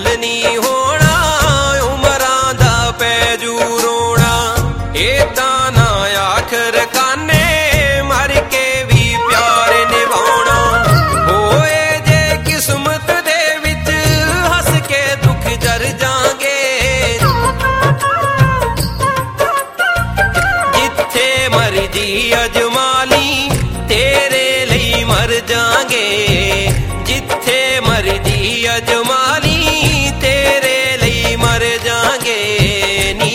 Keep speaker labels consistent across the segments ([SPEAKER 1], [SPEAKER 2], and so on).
[SPEAKER 1] नहीं होना, उमरां दा पैजू रोना। एदां ना आखर काने, मर के भी प्यार निभाउणा। होए जे किस्मत दे विच हस के दुख जर जांगे, जिथे मर्जी अजमाली तेरे लई मर जांगे। जिथे मर्जी अजमाली तेरे लई मर जांगे नी।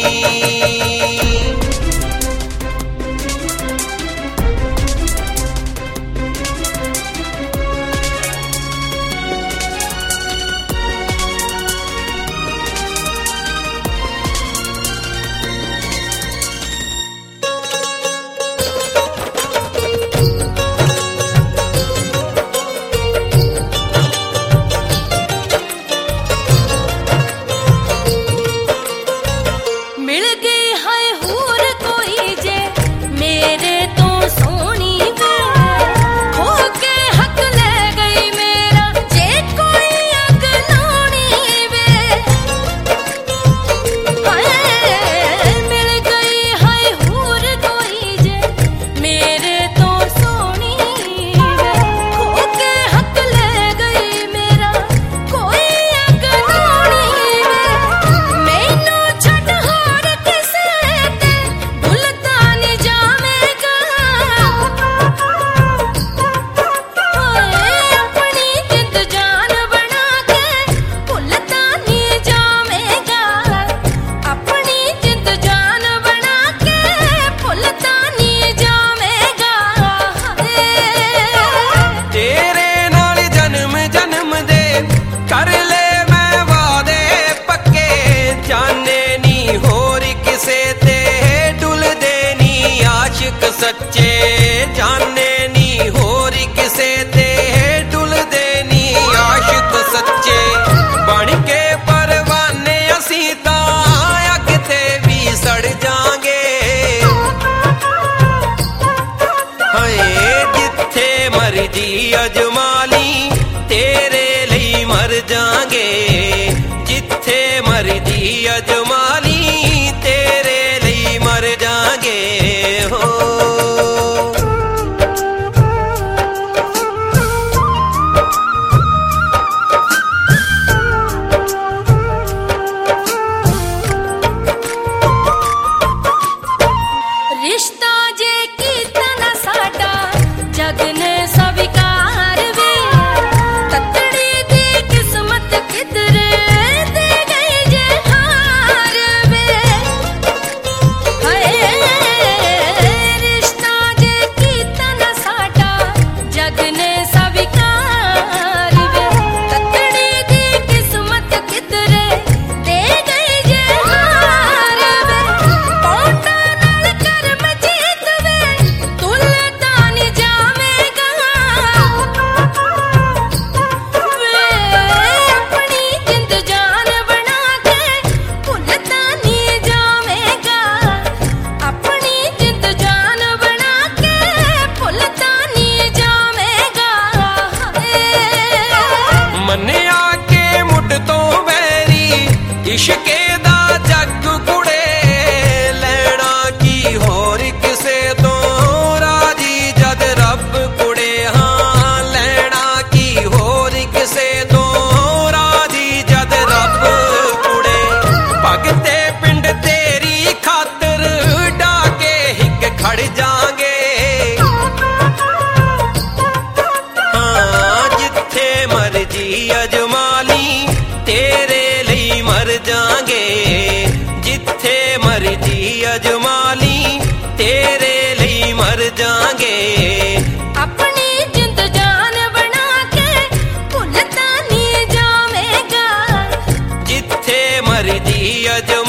[SPEAKER 1] सच्चे जाने नी होर किसे ते डुलदे नी आशिक सच्चे। बन के परवाने असी तां अग ते भी सड़ जांगे। हाय जिथे मर्जी अजमाली तेरे लई मर जांगे। जिथे मर्जी अजमाली तेरे लई मर जांगे हो।
[SPEAKER 2] रिश्ता जे कीता ना साडा जग ने स्वीकार वे। ततड़ी दी किस्मत किधरे दे गई जे हार वे। हाय रिश्ता जे कीता ना साडा जग ने स्वीकार वे। ततड़ी दी किस्मत किधरे दे गई जे हार वे। पौंडा नाल करम जीत वे तुलदा नी जावेगा। वे अपनी जिंद जान बना के भुलदा नी जावेगा। अपनी जिंद जान बना के भुलदा नी जावेगा।
[SPEAKER 1] मन्निया के मुड तो वैरी इश्के दा जग कुड़े। लैना की होर किसे तो राजी जद रब कुड़े। हाँ लैना की होर किसे तो राजी जद रब कुड़े। भगते पिंड तेरी खातर डाके हिक खड़ जांगे। हाँ जिथे मर्जी अजमाली तेरे लई मर जांगे। जिथे मर्जी अजमाली तेरे लई मर जांगे।
[SPEAKER 2] अपनी जिंद जान बना के भुलदा नी जावेगा।
[SPEAKER 1] जिथे मर्जी अजमाली